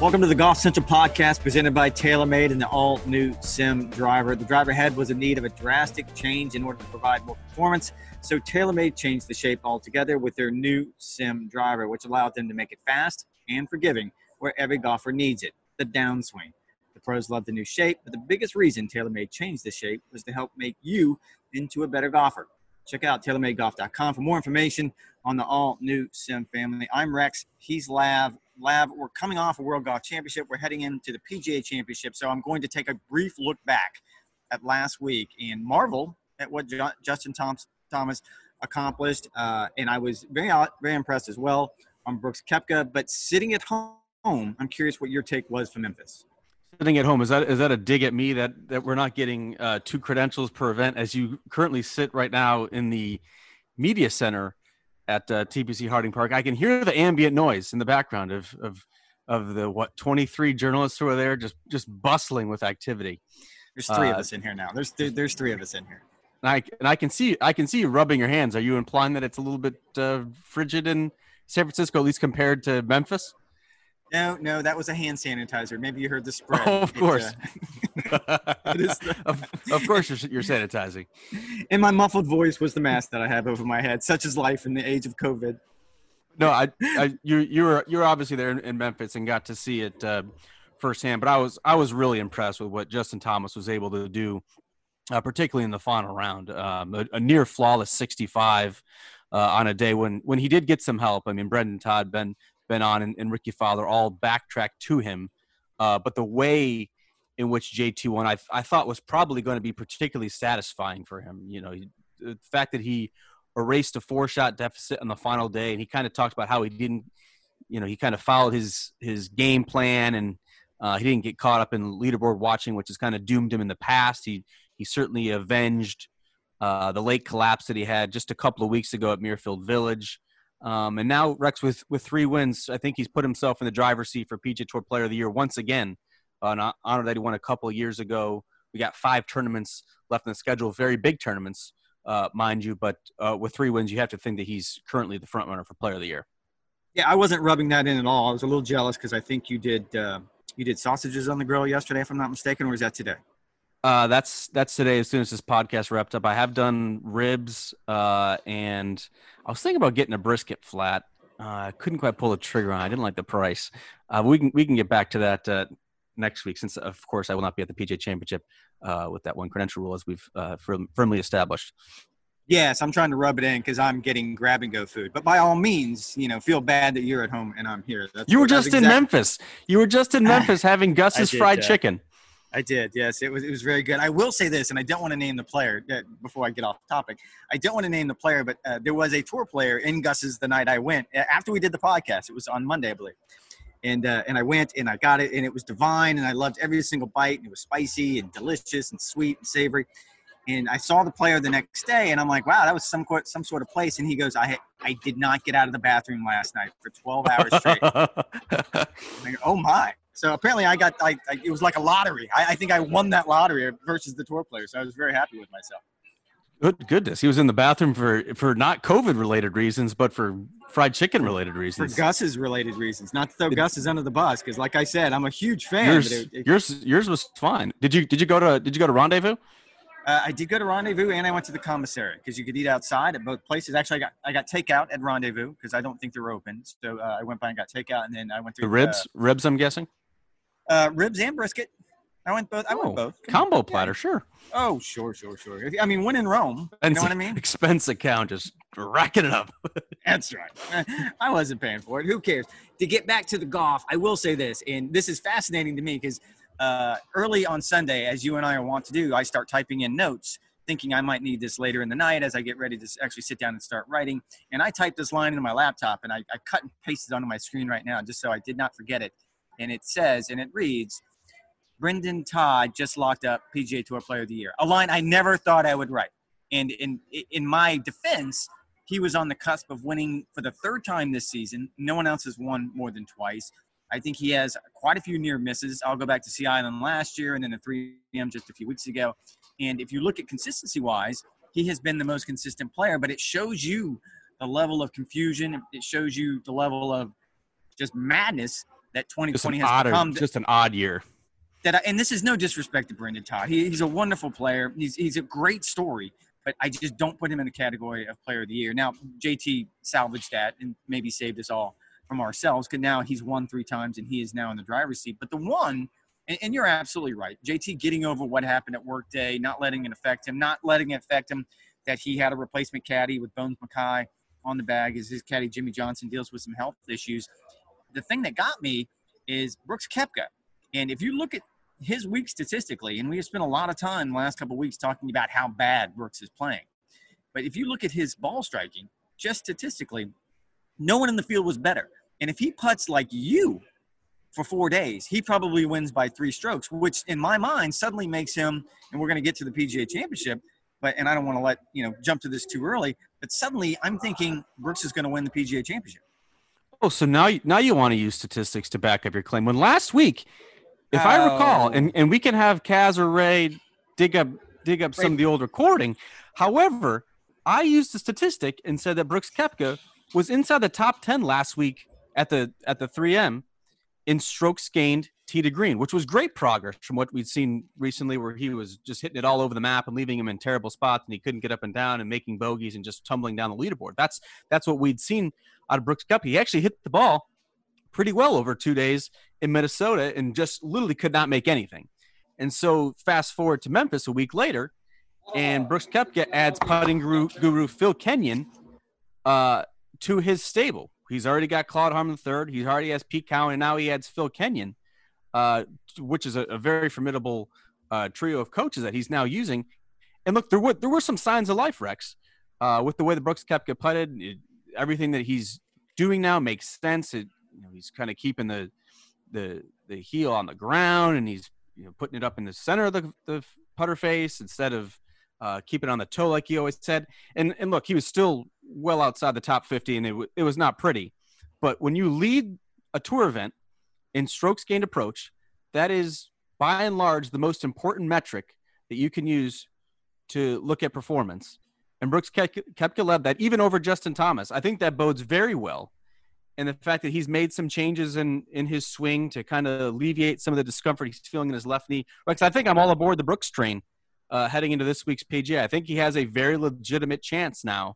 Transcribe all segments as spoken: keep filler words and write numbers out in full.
Welcome to the Golf Central podcast presented by TaylorMade and the all-new Sim Driver. The driver head was in need of a drastic change in order to provide more performance, so TaylorMade changed the shape altogether with their new Sim Driver, which allowed them to make it fast and forgiving where every golfer needs it, the downswing. The pros love the new shape, but the biggest reason TaylorMade changed the shape was to help make you into a better golfer. Check out Taylor Made Golf dot com for more information on the all-new Sim family. I'm Rex. He's Lav. Lav, we're coming off a World Golf Championship. We're heading into the P G A Championship, so I'm going to take a brief look back at last week and marvel at what Ju- Justin Thomas, Thomas accomplished. Uh, and I was very, very impressed as well on Brooks Koepka. But sitting at home, I'm curious what your take was for Memphis. Sitting at home, is that is that a dig at me that that we're not getting uh, two credentials per event as you currently sit right now in the media center at uh, T P C Harding Park? I can hear the ambient noise in the background of of of the what twenty-three journalists who are there just just bustling with activity. There's three uh, of us in here now. There's there, there's three of us in here. And I and I can see I can see you rubbing your hands. Are you implying that it's a little bit uh, frigid in San Francisco, at least compared to Memphis? No, no, that was a hand sanitizer. Maybe you heard the spread. Oh, of course. Uh, it is the- of, of course you're, you're sanitizing. And my muffled voice was the mask that I have over my head. Such is life in the age of COVID. No, I, I you you were you were obviously there in, in Memphis and got to see it uh, firsthand. But I was I was really impressed with what Justin Thomas was able to do, uh, particularly in the final round. Um, a, a near flawless sixty-five uh, on a day when when he did get some help. I mean, Brendan Todd, Ben. been on and, and Ricky Fowler all backtracked to him. Uh, but the way in which J T won, I, I thought was probably going to be particularly satisfying for him. You know, he, the fact that he erased a four shot deficit on the final day. And he kind of talked about how he didn't, you know, he kind of followed his, his game plan and uh, he didn't get caught up in leaderboard watching, which has kind of doomed him in the past. He, he certainly avenged uh, the late collapse that he had just a couple of weeks ago at Muirfield Village. Um, and now Rex, with, with three wins, I think he's put himself in the driver's seat for P G A Tour Player of the Year once again, uh, an honor that he won a couple of years ago. We got five tournaments left in the schedule, very big tournaments, uh, mind you. But uh, with three wins, you have to think that he's currently the front runner for Player of the Year. Yeah, I wasn't rubbing that in at all. I was a little jealous because I think you did uh, you did sausages on the grill yesterday, if I'm not mistaken, or was that today? Uh, that's that's today. As soon as this podcast wrapped up, I have done ribs, uh, and I was thinking about getting a brisket flat. Uh, I couldn't quite pull the trigger on. I didn't like the price. Uh, we can we can get back to that uh, next week, since of course I will not be at the P G A Championship uh, with that one credential rule as we've uh, firm, firmly established. Yes, I'm trying to rub it in because I'm getting grab and go food. But by all means, you know, feel bad that you're at home and I'm here. That's you were what, just in exactly- Memphis. You were just in Memphis having Gus's did, fried uh, chicken. I did, yes. It was it was very good. I will say this, and I don't want to name the player uh, before I get off topic. I don't want to name the player, but uh, there was a tour player in Gus's the night I went. After we did the podcast, it was on Monday, I believe. And uh, and I went, and I got it, and it was divine, and I loved every single bite, and it was spicy and delicious and sweet and savory. And I saw the player the next day, and I'm like, wow, that was some some sort of place. And he goes, I I did not get out of the bathroom last night for twelve hours straight. Like, oh, my. So apparently I got I, – I, it was like a lottery. I, I think I won that lottery versus the tour player, so I was very happy with myself. Good goodness. He was in the bathroom for, for not COVID-related reasons, but for fried chicken-related reasons. For Gus's related reasons. Not to throw it, Gus is under the bus because, like I said, I'm a huge fan. Yours, but it, it, yours, yours was fine. Did you did you go to did you go to Rendezvous? Uh, I did go to Rendezvous, and I went to the commissary because you could eat outside at both places. Actually, I got I got takeout at Rendezvous because I don't think they're open. So uh, I went by and got takeout, and then I went to the ribs. Uh, ribs, I'm guessing. Uh, ribs and brisket. I went both. I oh, went both. Come combo on. platter, yeah. Sure. Oh, sure, sure, sure. I mean, when in Rome, you and know what I mean? Expense account, just racking it up. That's right. I wasn't paying for it. Who cares? To get back to the golf, I will say this, and this is fascinating to me because uh, early on Sunday, as you and I are wont to do, I start typing in notes, thinking I might need this later in the night as I get ready to actually sit down and start writing. And I typed this line into my laptop, and I, I cut and pasted it onto my screen right now just so I did not forget it. And it says, and it reads, Brendan Todd just locked up P G A Tour Player of the Year, a line I never thought I would write. And in in my defense, he was on the cusp of winning for the third time this season. No one else has won more than twice. I think he has quite a few near misses. I'll go back to Sea Island last year and then the three M just a few weeks ago. And if you look at consistency-wise, he has been the most consistent player, but it shows you the level of confusion. It shows you the level of just madness that twenty twenty just has odd, become. Just an odd year. That I, and this is no disrespect to Brendan Todd. He, he's a wonderful player. He's he's a great story, but I just don't put him in the category of player of the year. Now, J T salvaged that and maybe saved us all from ourselves, because now he's won three times and he is now in the driver's seat. But the one, and, and you're absolutely right, J T getting over what happened at Workday, not letting it affect him, not letting it affect him that he had a replacement caddy with Bones Mackay on the bag as his caddy Jimmy Johnson deals with some health issues. The thing that got me is Brooks Koepka. And if you look at his week statistically, and we have spent a lot of time the last couple of weeks talking about how bad Brooks is playing. But if you look at his ball striking, just statistically, no one in the field was better. And if he putts like you for four days, he probably wins by three strokes, which in my mind suddenly makes him, and we're going to get to the P G A Championship, but and I don't want to let, you know, jump to this too early, but suddenly I'm thinking Brooks is going to win the P G A Championship. Oh, so now, now you want to use statistics to back up your claim. When last week, if I recall, and, and we can have Kaz or Ray dig up dig up some of the old recording. However, I used the statistic and said that Brooks Koepka was inside the top ten last week at the at the three M in strokes gained tee to green, which was great progress from what we'd seen recently, where he was just hitting it all over the map and leaving him in terrible spots, and he couldn't get up and down and making bogeys and just tumbling down the leaderboard. That's that's what we'd seen out of Brooks Koepka. He actually hit the ball pretty well over two days in Minnesota and just literally could not make anything. And so fast forward to Memphis a week later, and Brooks Koepka adds putting guru, guru Phil Kenyon uh, to his stable. He's already got Claude Harmon the third. He already has Pete Cowan, and now he adds Phil Kenyon, uh, which is a, a very formidable uh, trio of coaches that he's now using. And look, there were there were some signs of life, Rex, uh, with the way the Brooks Koepka putted. It, everything that he's doing now makes sense. It, you know, he's kind of keeping the the the heel on the ground, and he's, you know, putting it up in the center of the, the putter face instead of uh, keeping it on the toe like he always said. And and look, he was still well outside the top fifty, and it, w- it was not pretty. But when you lead a tour event in strokes gained approach, that is by and large the most important metric that you can use to look at performance. And Brooks Koepka led that even over Justin Thomas. I think that bodes very well. And the fact that he's made some changes in, in his swing to kind of alleviate some of the discomfort he's feeling in his left knee. Rex, I think I'm all aboard the Brooks train uh, heading into this week's P G A. I think he has a very legitimate chance now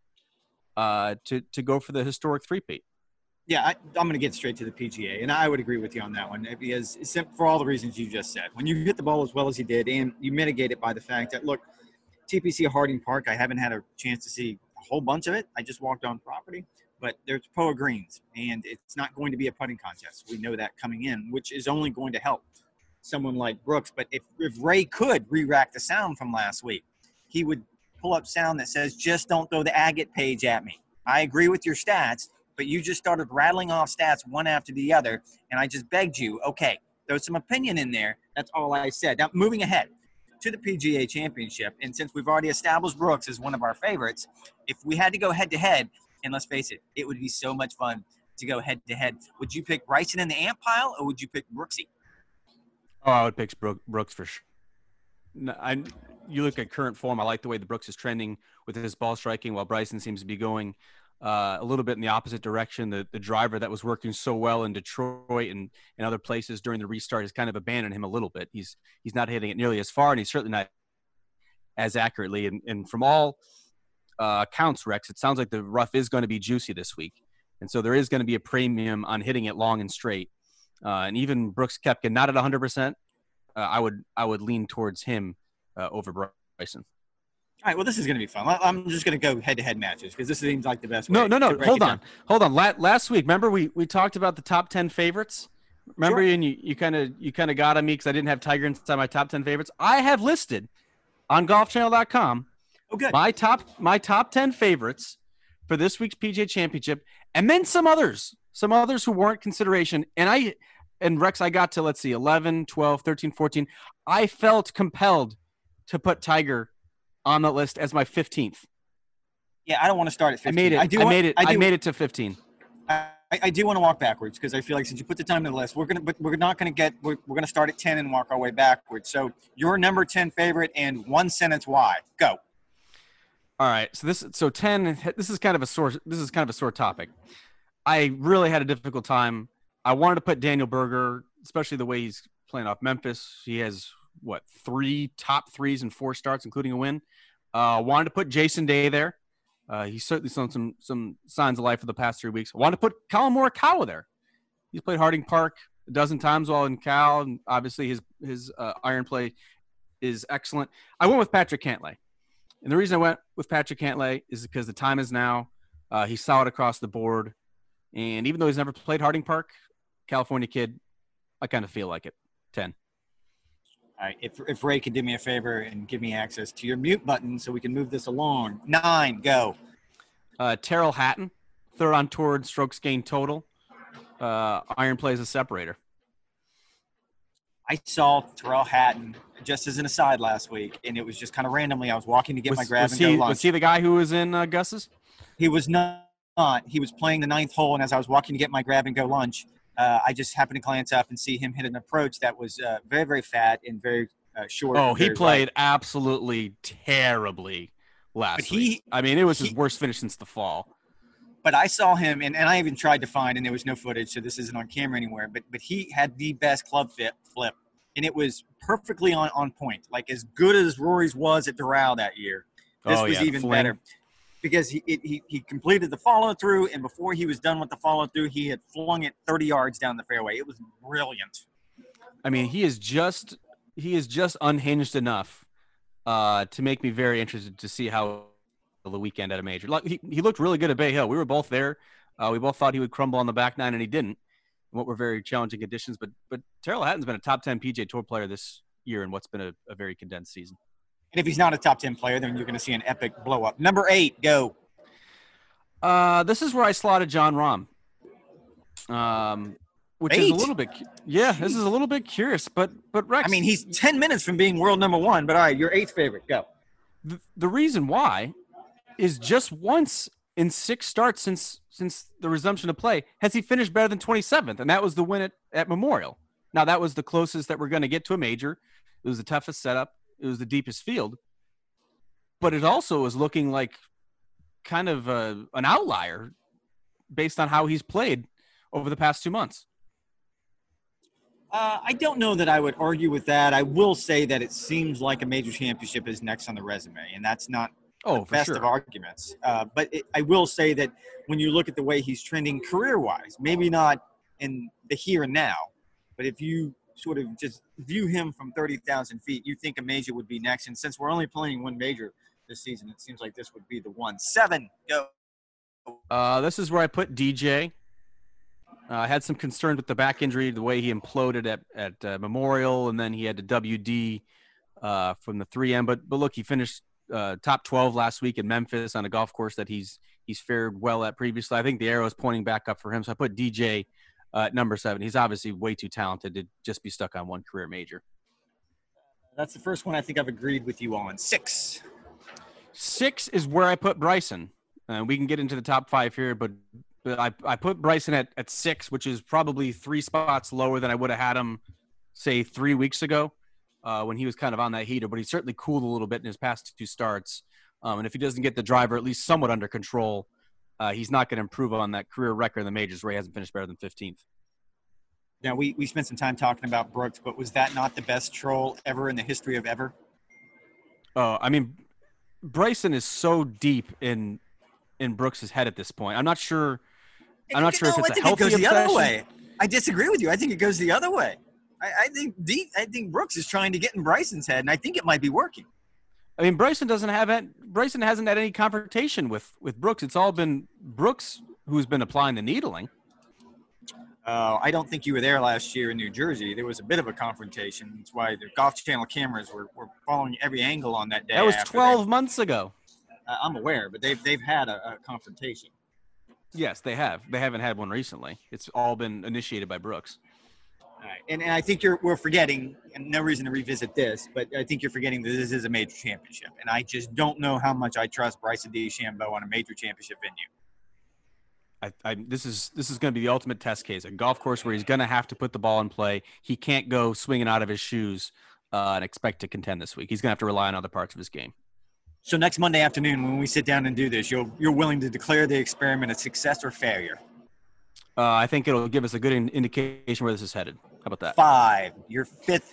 uh, to, to go for the historic three-peat. Yeah, I, I'm going to get straight to the P G A, and I would agree with you on that one, because for all the reasons you just said. When you hit the ball as well as you did, and you mitigate it by the fact that, look, T P C Harding Park, I haven't had a chance to see a whole bunch of it. I just walked on property. But there's P O A greens, and it's not going to be a putting contest. We know that coming in, which is only going to help someone like Brooks. But if, if Ray could re-rack the sound from last week, he would pull up sound that says, just don't throw the agate page at me. I agree with your stats, but you just started rattling off stats one after the other, and I just begged you, okay, there's some opinion in there. That's all I said. Now, moving ahead to the P G A Championship, and since we've already established Brooks as one of our favorites, if we had to go head-to-head, and let's face it, it would be so much fun to go head-to-head. Would you pick Bryson in the ant pile, or would you pick Brooksy? Oh, I would pick Brooks for sure. No, I, you look at current form, I like the way the Brooks is trending with his ball striking, while Bryson seems to be going uh, a little bit in the opposite direction. The the driver that was working so well in Detroit and, and other places during the restart has kind of abandoned him a little bit. He's he's not hitting it nearly as far, and he's certainly not as accurately. And, and from all – Uh, counts, Rex, it sounds like the rough is going to be juicy this week. And so there is going to be a premium on hitting it long and straight. Uh, and even Brooks Koepka, not at one hundred percent, uh, I would I would lean towards him uh, over Bryson. All right, well, this is going to be fun. I'm just going to go head-to-head matches because this seems like the best way. No, no, no. Hold on. Down. Hold on. La- last week, remember we, we talked about the top ten favorites? Remember, sure. and you you kind of you kind of got on me because I didn't have Tiger inside my top ten favorites. I have listed on golf channel dot com Oh, good. My top my top ten favorites for this week's P G A Championship, and then some others, some others who weren't consideration. And I and Rex, I got to, let's see, eleven, twelve, thirteen, fourteen. I felt compelled to put Tiger on the list as my fifteenth. Yeah, I don't want to start at fifteen. I made it. I, do I want, made it. I, do, I made it to fifteen. I, I do want to walk backwards because I feel like since you put the time on the list, we're gonna, but we're not gonna get. We're, we're gonna start at ten and work our way backwards. So your number ten favorite and one sentence why. Go. All right, so this so ten. This is kind of a sore. This is kind of a sore topic. I really had a difficult time I wanted to put Daniel Berger, especially the way he's playing off Memphis. He has, what, three top threes and four starts, including a win. I uh, wanted to put Jason Day there. Uh, he's certainly shown some some signs of life for the past three weeks. I wanted to put Colin Morikawa there. He's played Harding Park a dozen times while in Cal, and obviously his his uh, iron play is excellent. I went with Patrick Cantlay. And the reason I went with Patrick Cantlay is because the time is now. Uh, he's solid across the board. And even though he's never played Harding Park, California kid, I kind of feel like it. ten. All right. If, if Ray could do me a favor and give me access to your mute button so we can move this along. Nine, go. Uh, Terrell Hatton, third on tour, strokes gained total. Uh, iron play as a separator. I saw Terrell Hatton just as an aside last week, and it was just kind of randomly. I was walking to get was, my grab was and he, go lunch. Was he the guy who was in uh, Gus's? He was not. He was playing the ninth hole, and as I was walking to get my grab and go lunch, uh, I just happened to glance up and see him hit an approach that was uh, very, very fat and very uh, short. Oh, he played right. absolutely terribly last but he, week. I mean, it was his he, worst finish since the fall. But I saw him, and, and I even tried to find, and there was no footage, so this isn't on camera anywhere, but but he had the best club fit flip, and it was perfectly on, on point, like as good as Rory's was at Doral that year. This oh, was yeah, even better because he, it, he he completed the follow-through, and before he was done with the follow-through, he had flung it thirty yards down the fairway. It was brilliant. I mean, he is just he is just unhinged enough uh, to make me very interested to see how the weekend at a major. Like he, he looked really good at Bay Hill. We were both there. Uh, we both thought he would crumble on the back nine, and he didn't. What were very challenging conditions. But but Terrell Hatton's been a top ten P G A Tour player this year in what's been a, a very condensed season. And if he's not a top ten player, then you're going to see an epic blow up. Number eight, go. Uh, this is where I slotted Jon Rahm. Um, which eight? is a little bit, yeah, Jeez. This is a little bit curious. But but Rex, I mean, he's ten minutes from being world number one. But all right, your eighth favorite, go. The, the reason why is just once in six starts since since the resumption of play has he finished better than twenty-seventh, and that was the win at, at Memorial. Now, that was the closest that we're going to get to a major. It was the toughest setup. It was the deepest field. But it also was looking like kind of a, an outlier based on how he's played over the past two months. Uh, I don't know that I would argue with that. I will say that it seems like a major championship is next on the resume, and that's not oh, the best sure. of arguments. Uh, but it, I will say that when you look at the way he's trending career-wise, maybe not in the here and now, but if you sort of just view him from thirty thousand feet, you think a major would be next. And since we're only playing one major this season, it seems like this would be the one. Seven, go. Uh, this is where I put D J. Uh, I had some concerns with the back injury, the way he imploded at, at uh, Memorial, and then he had to W D uh, from the three M. But, but look, he finished uh, top twelve last week in Memphis on a golf course that he's he's fared well at previously. I think the arrow is pointing back up for him, so I put D J uh, at number seven. He's obviously way too talented to just be stuck on one career major. That's the first one I think I've agreed with you on. Six. Six is where I put Bryson. Uh, we can get into the top five here, but, but I, I put Bryson at, at six, which is probably three spots lower than I would have had him, say, three weeks ago uh, when he was kind of on that heater. But he certainly cooled a little bit in his past two starts. Um, and if he doesn't get the driver at least somewhat under control, uh, he's not going to improve on that career record in the majors where he hasn't finished better than fifteenth. Now, we, we spent some time talking about Brooks, but was that not the best troll ever in the history of ever? Oh, I mean, Bryson is so deep in in Brooks's head at this point. I'm not sure. I'm not sure no, if it's I a think healthy it goes the obsession. other way. I disagree with you. I think it goes the other way. I, I think D, I think Brooks is trying to get in Bryson's head, and I think it might be working. I mean, Bryson doesn't have it. Bryson hasn't had any confrontation with with Brooks. It's all been Brooks who's been applying the needling. Uh, I don't think you were there last year in New Jersey. There was a bit of a confrontation. That's why the Golf Channel cameras were, were following every angle on that day. That was after twelve they, months ago. uh, I'm aware, but they've they've had a, a confrontation. Yes, they have. They haven't had one recently. It's all been initiated by Brooks. All right. And, and I think you're we're forgetting, and no reason to revisit this, but I think you're forgetting that this is a major championship. And I just don't know how much I trust Bryson DeChambeau on a major championship venue. I, I, this is this is going to be the ultimate test case. A golf course where he's going to have to put the ball in play. He can't go swinging out of his shoes uh, and expect to contend this week. He's going to have to rely on other parts of his game. So next Monday afternoon, when we sit down and do this, you're you're willing to declare the experiment a success or failure? Uh, I think it'll give us a good in- indication where this is headed. How about that? Five. Your fifth.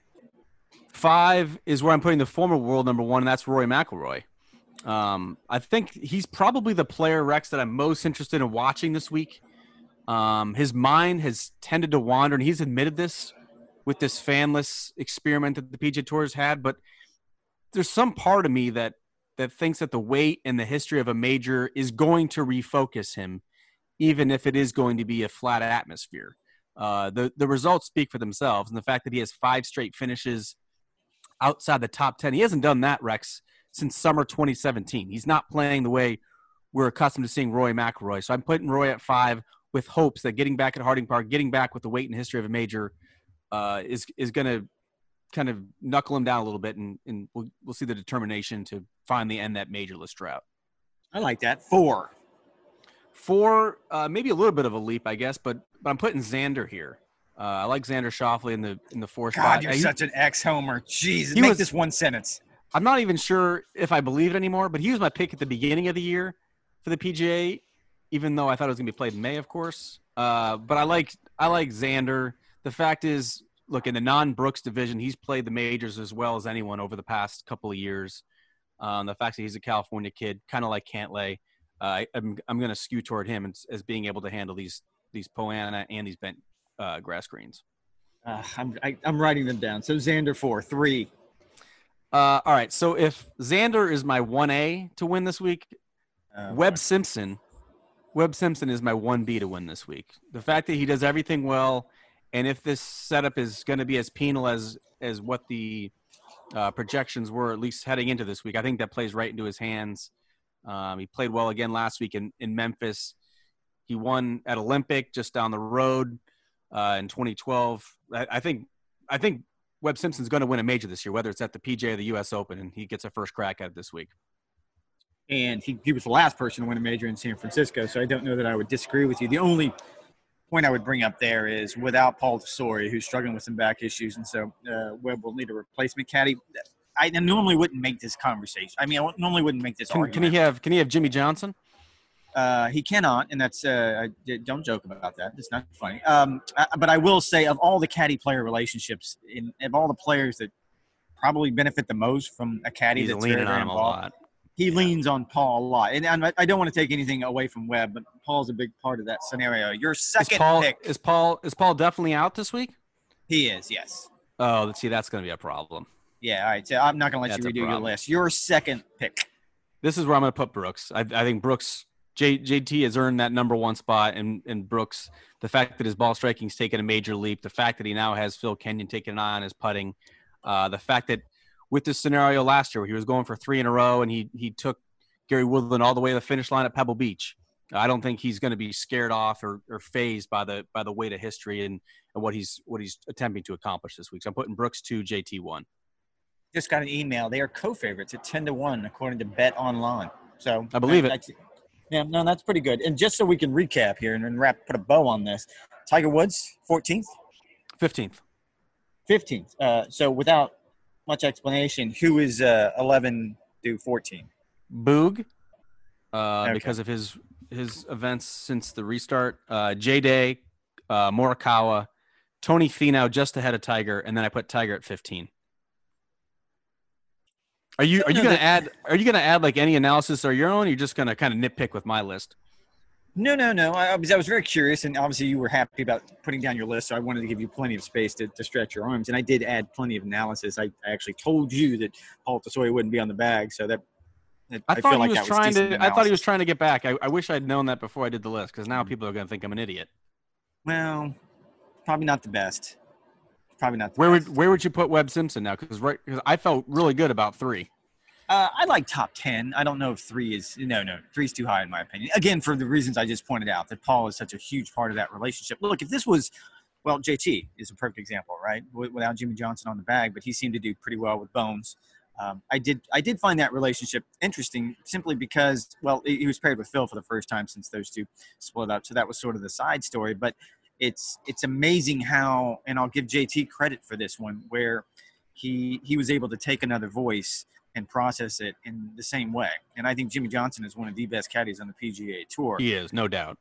Five is where I'm putting the former world number one, and that's Rory McIlroy. Um, I think he's probably the player, Rex, that I'm most interested in watching this week. Um, his mind has tended to wander, and he's admitted this with this fanless experiment that the P G A Tour has had. But there's some part of me that that thinks that the weight and the history of a major is going to refocus him, even if it is going to be a flat atmosphere. Uh, the, the results speak for themselves, and the fact that he has five straight finishes outside the top ten. He hasn't done that, Rex, since summer twenty seventeen. He's not playing the way we're accustomed to seeing Rory McIlroy. So I'm putting Roy at five with hopes that getting back at Harding Park, getting back with the weight and history of a major uh, is is going to kind of knuckle him down a little bit, and, and we'll, we'll see the determination to finally end that majorless drought. I like that. Four. Four, uh, maybe a little bit of a leap, I guess, but, but I'm putting Xander here. Uh, I like Xander Schauffele in the in the four God, spot. you're he, such an ex-homer. Jeez, he make was, this one sentence. I'm not even sure if I believe it anymore, but he was my pick at the beginning of the year for the P G A, even though I thought it was going to be played in May, of course. Uh, but I like I like Xander. The fact is, look, in the non-Brooks division, he's played the majors as well as anyone over the past couple of years. Um, the fact that he's a California kid, kind of like Cantlay, uh, I, I'm I'm going to skew toward him as, as being able to handle these these Poana and these bent uh, grass greens. Uh, I'm I, I'm writing them down. So Xander four, three. Uh, all right. So if Xander is my one A to win this week, Uh, Webb Simpson, Webb Simpson is my one B to win this week. The fact that he does everything well, and if this setup is going to be as penal as as what the uh, projections were, at least heading into this week, I think that plays right into his hands. Um, he played well again last week in, in Memphis. He won at Olympic just down the road uh, in twenty twelve. I, I think I think Webb Simpson's going to win a major this year, whether it's at the P G A or the U S Open, and he gets a first crack at it this week. And he, he was the last person to win a major in San Francisco, so I don't know that I would disagree with you. The only point I would bring up there is without Paul Tesori, who's struggling with some back issues, and so uh, Webb will need a replacement caddy. I normally wouldn't make this conversation. I mean, I normally wouldn't make this Can, argument. can he have Can he have Jimmy Johnson? Uh, he cannot, and that's uh, I, don't joke about that. It's not funny. Um, I, but I will say, of all the caddy-player relationships, in of all the players that probably benefit the most from a caddy He's that's leaning very, very on him a involved, lot. he leans on Paul a lot. And, and I don't want to take anything away from Webb, but Paul's a big part of that scenario. Your second is Paul, pick. Is Paul is Paul definitely out this week? He is, yes. Oh, let's see, that's going to be a problem. Yeah, all right. So I'm not going to let That's you a redo your problem. list. Your second pick. This is where I'm going to put Brooks. I, I think Brooks, J, JT has earned that number one spot, and, and Brooks, the fact that his ball striking's taken a major leap, the fact that he now has Phil Kenyon taking an eye on his putting, uh, the fact that with this scenario last year where he was going for three in a row and he he took Gary Woodland all the way to the finish line at Pebble Beach. I don't think he's going to be scared off or, or phased by the by the weight of history and, and what he's what he's attempting to accomplish this week. So I'm putting Brooks two, J T one. Just got an email. They are co-favorites at ten to one, according to Bet Online. So I believe that, it. That's, yeah, no, that's pretty good. And just so we can recap here and, and wrap, put a bow on this, Tiger Woods, fourteenth? fifteenth. fifteenth. Uh, so without much explanation, who is uh, eleven through fourteen? Boog, uh, Okay. because of his his events since the restart. Uh, J-Day, uh, Morikawa, Tony Finau just ahead of Tiger, and then I put Tiger at fifteen. Are you are you No, gonna the- add are you gonna add like any analysis or your own? Or you're just gonna kind of nitpick with my list? No, no, no. I, I was I was very curious, and obviously you were happy about putting down your list, so I wanted to give you plenty of space to, to stretch your arms. And I did add plenty of analysis. I, I actually told you that Paul Tesori wouldn't be on the bag, so that, that I, I, thought feel he like was that trying was decent to. I thought he was analysis. trying to get back. I, I wish I'd known that before I did the list, because now people are gonna think I'm an idiot. Well, probably not the best. Probably not the Where best. would where would you put Webb Simpson now? Because right, because I felt really good about three. Uh, I like top ten. I don't know if three is – no, no. Three is too high in my opinion. Again, for the reasons I just pointed out, that Paul is such a huge part of that relationship. Look, if this was – well, J T is a perfect example, right? W- without Jimmy Johnson on the bag, but he seemed to do pretty well with Bones. Um, I did I did find that relationship interesting simply because, well, he he was paired with Phil for the first time since those two split up. So that was sort of the side story. But it's it's amazing how – and I'll give J T credit for this one, where he he was able to take another voice – and process it in the same way. And I think Jimmy Johnson is one of the best caddies on the P G A Tour. He is, no doubt.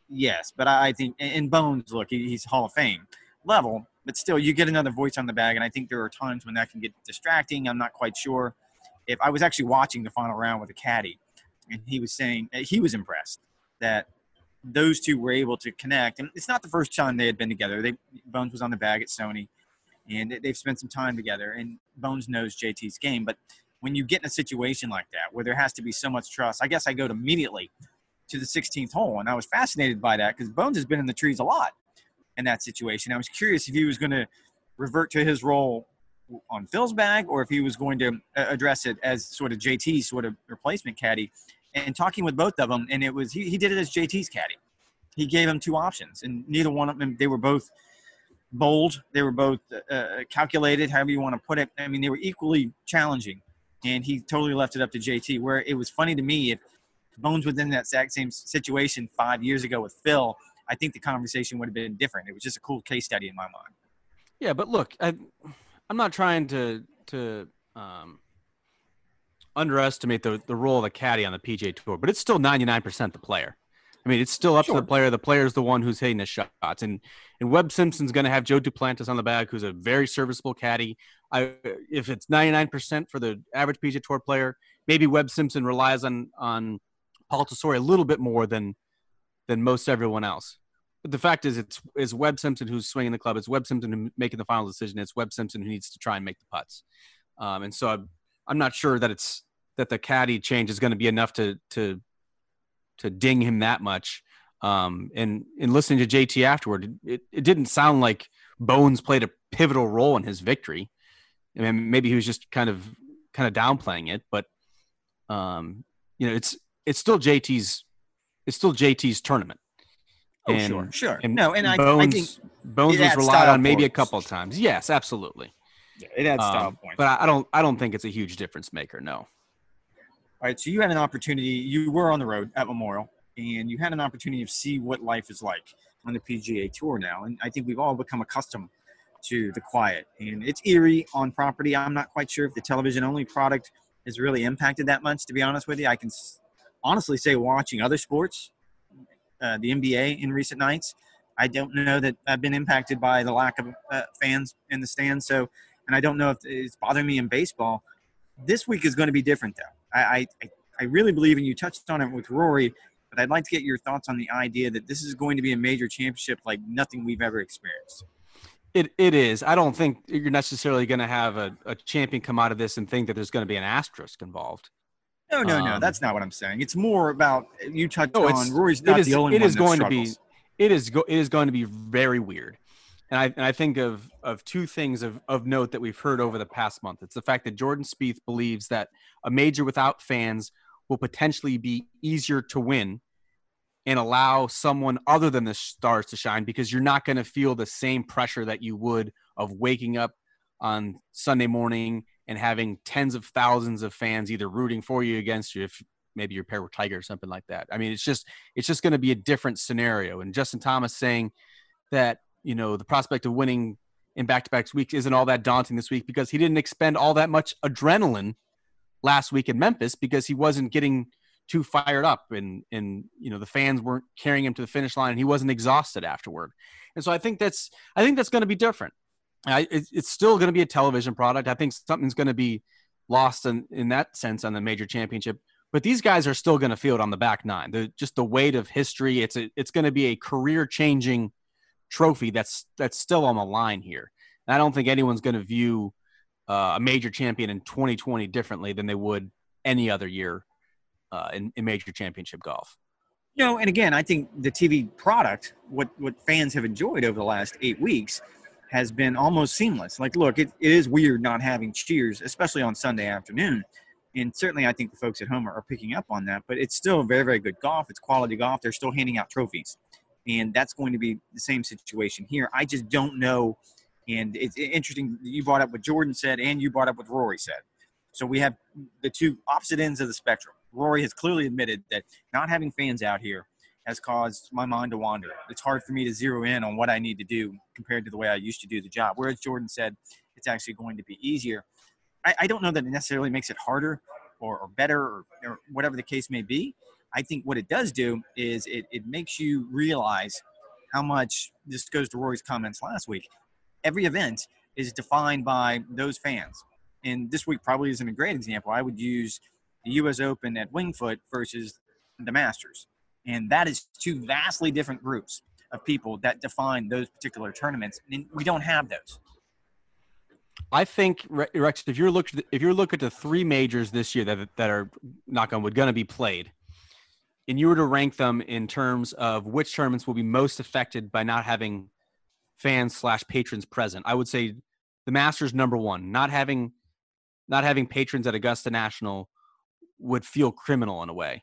yes, but I, I think in Bones, look, he, he's Hall of Fame level, but still, you get another voice on the bag, and I think there are times when that can get distracting. I'm not quite sure if I was actually watching the final round with a caddy, and he was saying he was impressed that those two were able to connect. And it's not the first time they had been together. They Bones was on the bag at Sony, and they've spent some time together. And Bones knows J T's game. But when you get in a situation like that where there has to be so much trust, I guess I go immediately to the sixteenth hole, and I was fascinated by that because Bones has been in the trees a lot in that situation. I was curious if he was going to revert to his role on Phil's bag or if he was going to address it as sort of J T's sort of replacement caddy. And talking with both of them, and it was he, he did it as J T's caddy. He gave him two options, and neither one of them, they were both bold. They were both uh, calculated, however you want to put it. I mean, they were equally challenging, and he totally left it up to J T, where it was funny to me if Bones was in that exact same situation five years ago with Phil, I think the conversation would have been different. It was just a cool case study in my mind. Yeah, but look, I, I'm not trying to to um, – underestimate the, the role of the caddy on the P G A Tour, but it's still ninety-nine percent the player. I mean, it's still up sure. to the player. The player is the one who's hitting the shots. And and Webb Simpson's going to have Joe Duplantis on the bag, who's a very serviceable caddy. I, if it's ninety-nine percent for the average P G A Tour player, maybe Webb Simpson relies on on Paul Tesori a little bit more than than most everyone else. But the fact is, it's is Webb Simpson who's swinging the club. It's Webb Simpson who's making the final decision. It's Webb Simpson who needs to try and make the putts. Um, and so I'm, I'm not sure that it's that the caddy change is going to be enough to to to ding him that much. Um, and in listening to J T afterward, it, it didn't sound like Bones played a pivotal role in his victory. I mean, maybe he was just kind of kind of downplaying it, but um, you know, it's it's still J T's it's still J T's tournament. Oh, and, sure, sure. And no, and Bones, I, I think Bones was relied on maybe a couple of times. Yes, absolutely. Yeah, it had style um, points. But I don't I don't think it's a huge difference maker. No. All right, so you had an opportunity. You were on the road at Memorial, and you had an opportunity to see what life is like on the P G A Tour now. And I think we've all become accustomed to the quiet. And it's eerie on property. I'm not quite sure if the television-only product has really impacted that much, to be honest with you. I can honestly say watching other sports, uh, the N B A in recent nights, I don't know that I've been impacted by the lack of uh, fans in the stands. So, and I don't know if it's bothering me in baseball. This week is going to be different, though. I, I, I really believe, and you touched on it with Rory, but I'd like to get your thoughts on the idea that this is going to be a major championship like nothing we've ever experienced. It It is. I don't think you're necessarily going to have a, a champion come out of this and think that there's going to be an asterisk involved. No, no, um, no. That's not what I'm saying. It's more about – you touched no, on Rory's not it is, the only it one is that going struggles. to be It is, go, it is going to be very weird. And I, and I think of, of two things of, of note that we've heard over the past month. It's the fact that Jordan Spieth believes that a major without fans will potentially be easier to win and allow someone other than the stars to shine, because you're not going to feel the same pressure that you would of waking up on Sunday morning and having tens of thousands of fans either rooting for you, against you, if maybe you're paired with Tiger or something like that. I mean, it's just it's just going to be a different scenario. And Justin Thomas saying that, you know, the prospect of winning in back-to-back weeks isn't all that daunting this week because he didn't expend all that much adrenaline last week in Memphis because he wasn't getting too fired up and, and, you know, the fans weren't carrying him to the finish line and he wasn't exhausted afterward. And so I think that's, I think that's going to be different. I, it, it's still going to be a television product. I think something's going to be lost in, in that sense on the major championship, but these guys are still going to feel it on the back nine. The, just the weight of history. It's a, it's going to be a career changing trophy that's that's still on the line here. And I don't think anyone's going to view uh, a major champion in twenty twenty differently than they would any other year uh, in, in major championship golf. You know, and again, I think the T V product, what what fans have enjoyed over the last eight weeks, has been almost seamless. Like, look, it, it is weird not having cheers, especially on Sunday afternoon. And certainly I think the folks at home are, are picking up on that. But it's still very, very good golf. It's quality golf. They're still handing out trophies. And that's going to be the same situation here. I just don't know. And it's interesting you brought up what Jordan said and you brought up what Rory said. So we have the two opposite ends of the spectrum. Rory has clearly admitted that not having fans out here has caused my mind to wander. It's hard for me to zero in on what I need to do compared to the way I used to do the job. Whereas Jordan said it's actually going to be easier. I, I don't know that it necessarily makes it harder or, or better or, or whatever the case may be. I think what it does do is it, it makes you realize how much, this goes to Rory's comments last week, every event is defined by those fans. And this week probably isn't a great example. I would use the U S Open at Winged Foot versus the Masters. And that is two vastly different groups of people that define those particular tournaments. And we don't have those. I think, Rex, if you're look if you're looking at the three majors this year that that are, knock on wood, going to be played, and you were to rank them in terms of which tournaments will be most affected by not having fans slash patrons present, I would say the Masters number one. Not having not having patrons at Augusta National would feel criminal in a way.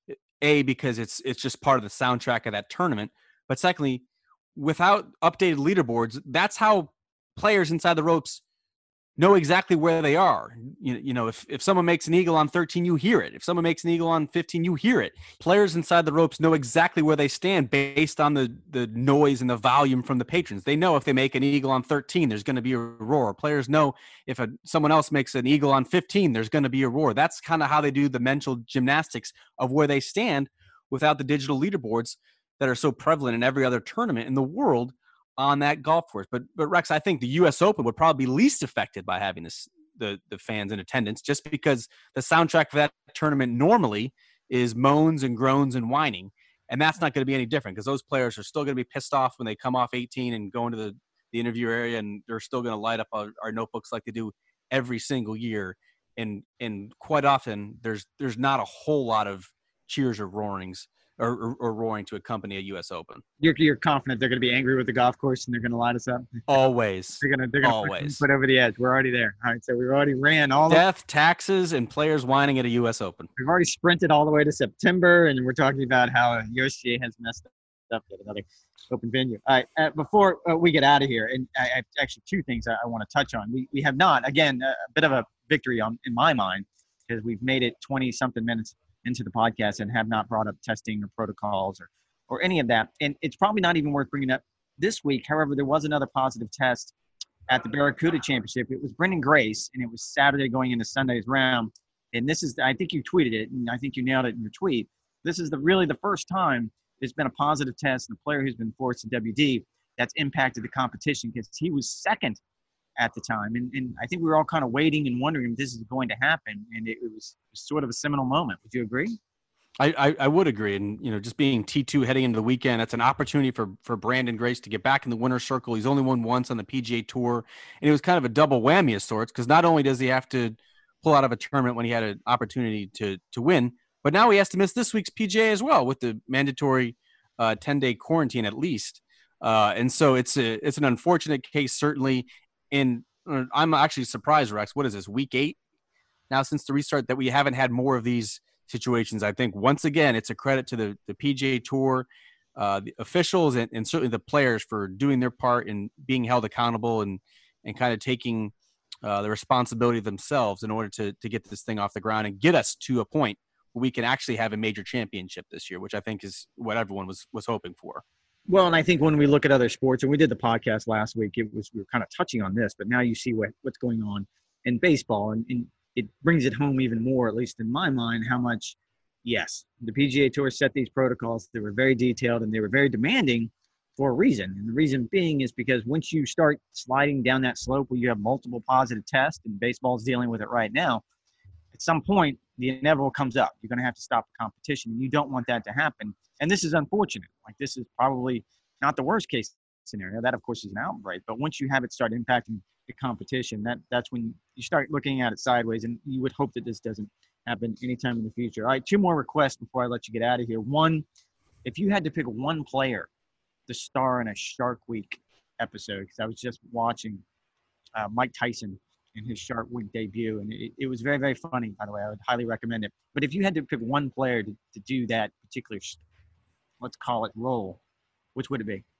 A, because it's it's just part of the soundtrack of that tournament. But secondly, without updated leaderboards, that's how players inside the ropes know exactly where they are. You, you know, if, if someone makes an eagle on thirteen, you hear it. If someone makes an eagle on fifteen, you hear it. Players inside the ropes know exactly where they stand based on the, the noise and the volume from the patrons. They know if they make an eagle on thirteen, there's going to be a roar. Players know if a, someone else makes an eagle on fifteen, there's going to be a roar. That's kind of how they do the mental gymnastics of where they stand without the digital leaderboards that are so prevalent in every other tournament in the world on that golf course. But but Rex, I think the U S Open would probably be least affected by having this the the fans in attendance, just because the soundtrack for that tournament normally is moans and groans and whining, and that's not going to be any different because those players are still going to be pissed off when they come off eighteen and go into the the interview area, and they're still going to light up our, our notebooks like they do every single year. And and quite often there's there's not a whole lot of cheers or roarings. Or, or, or roaring to accompany a U S Open. You're, you're confident they're going to be angry with the golf course and they're going to light us up? Always. They're going to they're going Always. to put over the edge. We're already there. All right, so we've already ran all death, the- taxes, and players whining at a U S Open. We've already sprinted all the way to September, and we're talking about how U S G A has messed up at another open venue. All right, uh, before uh, we get out of here, and I, I have actually two things I, I want to touch on. We we have not, again, a, a bit of a victory on in my mind because we've made it twenty-something minutes into the podcast and have not brought up testing or protocols or, or any of that. And it's probably not even worth bringing up this week. However, there was another positive test at the Barracuda Championship. It was Brendan Grace, and it was Saturday going into Sunday's round. And this is, I think you tweeted it, and I think you nailed it in your tweet. This is the really the first time there's been a positive test, and the player who's been forced to W D that's impacted the competition because he was second at the time. And, and I think we were all kind of waiting and wondering if this is going to happen. And it, it was sort of a seminal moment. Would you agree? I, I, I would agree. And, you know, just being T two heading into the weekend, that's an opportunity for, for Brandon Grace to get back in the winner's circle. He's only won once on the P G A Tour. And it was kind of a double whammy of sorts because not only does he have to pull out of a tournament when he had an opportunity to, to win, but now he has to miss this week's P G A as well with the mandatory uh, ten-day quarantine at least. Uh, and so it's a, it's an unfortunate case, certainly. And I'm actually surprised, Rex. What is this, week eight now since the restart, that we haven't had more of these situations? I think, once again, it's a credit to the, the P G A Tour, uh, the officials, and, and certainly the players for doing their part in being held accountable and, and kind of taking uh, the responsibility themselves in order to, to get this thing off the ground and get us to a point where we can actually have a major championship this year, which I think is what everyone was, was hoping for. Well, and I think when we look at other sports, and we did the podcast last week, it was we were kind of touching on this, but now you see what, what's going on in baseball, and, and it brings it home even more, at least in my mind, how much, yes, the P G A Tour set these protocols. They were very detailed and they were very demanding for a reason. And the reason being is because once you start sliding down that slope where you have multiple positive tests, and baseball's dealing with it right now, at some point, the inevitable comes up. You're going to have to stop the competition, and you don't want that to happen. And this is unfortunate. Like, this is probably not the worst case scenario. That, of course, is an outbreak. But once you have it start impacting the competition, that that's when you start looking at it sideways, and you would hope that this doesn't happen anytime in the future. All right, two more requests before I let you get out of here. One, if you had to pick one player to star in a Shark Week episode, because I was just watching uh, Mike Tyson in his Shark Week debut, and it, it was very, very funny, by the way. I would highly recommend it. But if you had to pick one player to, to do that particular, let's call it, role, which would it be?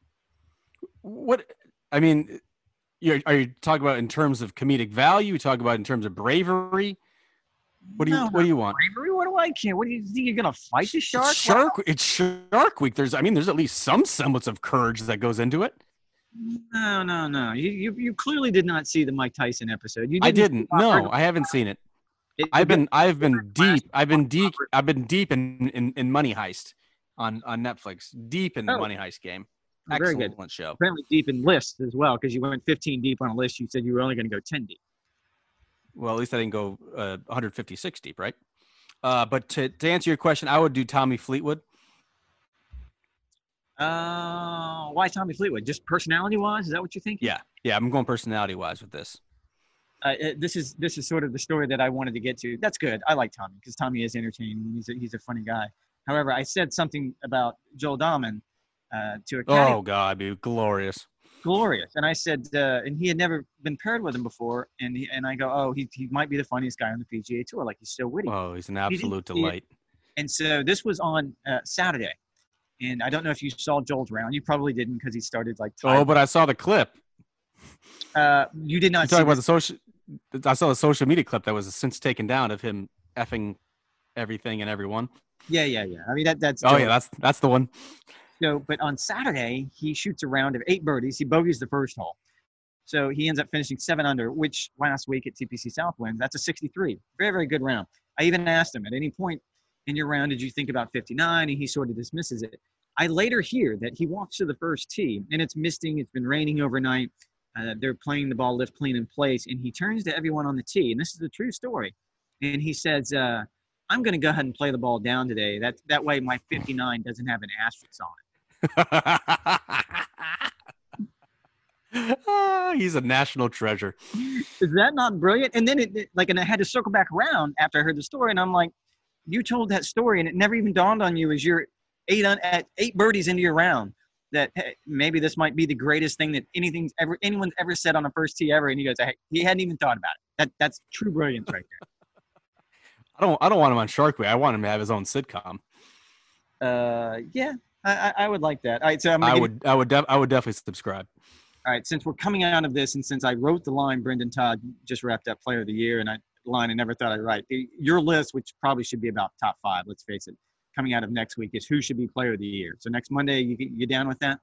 What, I mean, you're, are you talking about in terms of comedic value? You talk about in terms of bravery? What do you, no, what do you want? Bravery? What do I care? What do you think, you're going to fight the shark? It's Shark, it's Shark Week. There's, I mean, there's at least some semblance of courage that goes into it. No, no, no. You, you you clearly did not see the Mike Tyson episode. You didn't I didn't. No, I haven't seen it. It, I've been I've been last- deep. I've been deep. I've been deep in, in, in Money Heist on, on Netflix. Deep in the Oh. Money Heist game. Oh, very good. Excellent show. Apparently deep in lists as well, because you went fifteen deep on a list. You said you were only going to go ten deep. Well, at least I didn't go uh, one hundred fifty-six deep, right? Uh, but to, to answer your question, I would do Tommy Fleetwood. Uh, why Tommy Fleetwood? Just personality-wise? Is that what you think? Yeah, yeah, I'm going personality-wise with this. Uh, this is this is sort of the story that I wanted to get to. That's good. I like Tommy because Tommy is entertaining. He's a, he's a funny guy. However, I said something about Joel Dahman uh, to a caddy. Oh God, dude, glorious, glorious. And I said, uh, and he had never been paired with him before. And he, and I go, oh, he he might be the funniest guy on the P G A Tour. Like he's so witty. Oh, he's an absolute delight. And so this was on uh, Saturday. And I don't know if you saw Joel's round. You probably didn't because he started like. Oh, but I saw the clip. Uh, you did not. You're talking about the social. I saw the social media clip that was since taken down of him effing everything and everyone. Yeah, yeah, yeah. I mean that that's. Oh Joel. yeah, that's that's the one. So, but on Saturday he shoots a round of eight birdies. He bogeys the first hole, so he ends up finishing seven under. Which last week at T P C Southwind, that's a sixty-three. Very, very good round. I even asked him at any point in your round, did you think about fifty-nine? And he sort of dismisses it. I later hear that he walks to the first tee, and it's misting. It's been raining overnight. Uh, they're playing the ball lift clean in place, and he turns to everyone on the tee, and this is a true story. And he says, uh, I'm going to go ahead and play the ball down today. That, that way my fifty-nine doesn't have an asterisk on it. He's a national treasure. Is that not brilliant? And then it, it like, and I had to circle back around after I heard the story, and I'm like, you told that story, and it never even dawned on you as you're eight on at eight birdies into your round that hey, maybe this might be the greatest thing that anything's ever anyone's ever said on a first tee ever. And he goes, hey, he hadn't even thought about it. That that's true brilliance right there. I don't I don't want him on Shark Week. I want him to have his own sitcom. Uh, yeah, I, I would like that. All right, so I'm I gonna would I would def- I would definitely subscribe. All right, since we're coming out of this, and since I wrote the line, Brendan Todd just wrapped up Player of the Year, and I line I never thought I'd write. Your list, which probably should be about top five, let's face it, coming out of next week is who should be Player of the Year. So next Monday, you you down with that?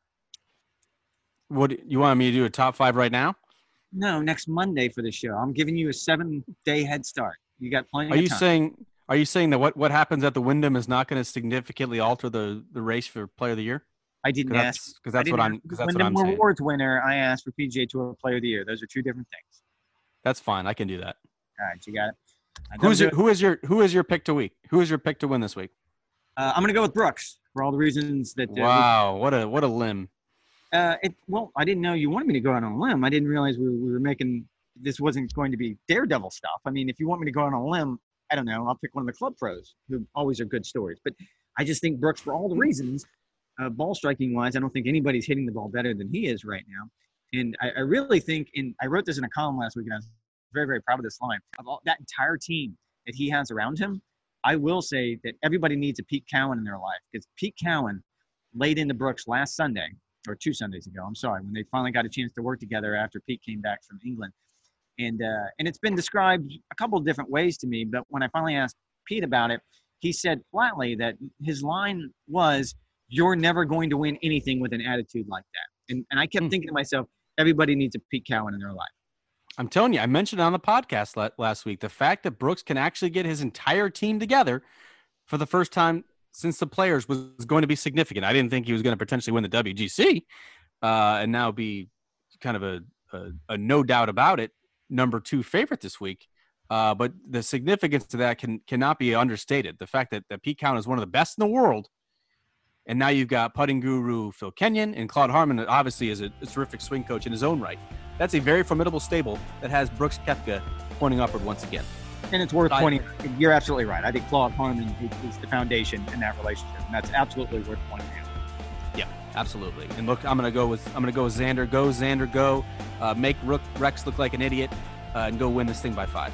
What you want me to do a top five right now? No, next Monday for the show. I'm giving you a seven day head start. You got plenty. Are of you time. saying? Are you saying that what, what happens at the Wyndham is not going to significantly alter the, the race for Player of the Year? I didn't Cause ask because that's, what I'm because that's what I'm Wyndham saying. Rewards winner. I asked for P G A Tour Player of the Year. Those are two different things. That's fine. I can do that. All right, you got it. Who's your, who is your who is your pick to week? Who is your pick to win this week? Uh, I'm going to go with Brooks for all the reasons that. Uh, wow, what a what a limb. Uh, it, well, I didn't know you wanted me to go out on a limb. I didn't realize we were, we were making this wasn't going to be Daredevil stuff. I mean, if you want me to go out on a limb, I don't know. I'll pick one of the club pros who always are good stories. But I just think Brooks, for all the reasons, uh, ball striking wise, I don't think anybody's hitting the ball better than he is right now. And I, I really think, and I wrote this in a column last week, and I was very, very proud of this line. Of all, that entire team that he has around him, I will say that everybody needs a Pete Cowan in their life because Pete Cowan laid into Brooks last Sunday. Or two Sundays ago, I'm sorry, when they finally got a chance to work together after Pete came back from England. And uh, and it's been described a couple of different ways to me, but when I finally asked Pete about it, he said flatly that his line was, you're never going to win anything with an attitude like that. And and I kept thinking to myself, everybody needs a Pete Cowan in their life. I'm telling you, I mentioned on the podcast last week, the fact that Brooks can actually get his entire team together for the first time since the Players was going to be significant. I didn't think he was going to potentially win the W G C uh, and now be kind of a, a, a no doubt about it number two favorite this week. Uh, but the significance to that can cannot be understated. The fact that, that Pete Cowan is one of the best in the world, and now you've got putting guru Phil Kenyon and Claude Harmon, obviously is a, a terrific swing coach in his own right. That's a very formidable stable that has Brooks Koepka pointing upward once again. And it's worth I, pointing. You're absolutely right. I think Claude Harmon is, is the foundation in that relationship, and that's absolutely worth pointing out. Yeah, absolutely. And look, I'm gonna go with I'm gonna go with Xander. Go Xander. Go. Uh, make Rook, Rex look like an idiot, uh, and go win this thing by five.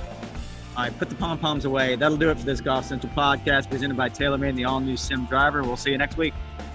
All right, put the pom poms away. That'll do it for this Golf Central podcast presented by TaylorMade and the all new Sim Driver. We'll see you next week.